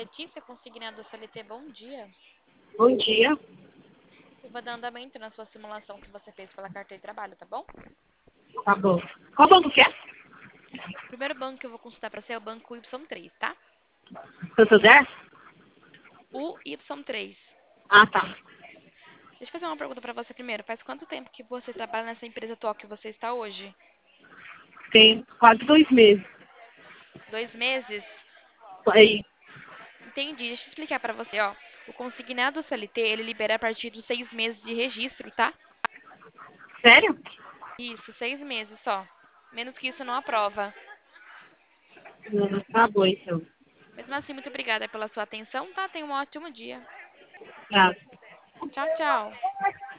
Letícia, consignado CLT, bom dia. Bom dia. Eu vou dar andamento na sua simulação que você fez pela carteira de trabalho, tá bom? Tá bom. Qual banco que é? O primeiro banco que eu vou consultar para você é o banco Y3, tá? Santander? O Y3. Ah, tá. Deixa eu fazer uma pergunta para você primeiro. Faz quanto tempo que você trabalha nessa empresa atual que você está hoje? Tem quase 2 meses. 2 meses? Aí, Entendi. Deixa eu explicar para você, ó. O consignado CLT, ele libera a partir dos 6 meses de registro, tá? sério? Isso, 6 meses só. Menos que isso não aprova. Tá bom, então. Mesmo assim, muito obrigada pela sua atenção, tá? Tenha um ótimo dia. Tá. Tchau, tchau.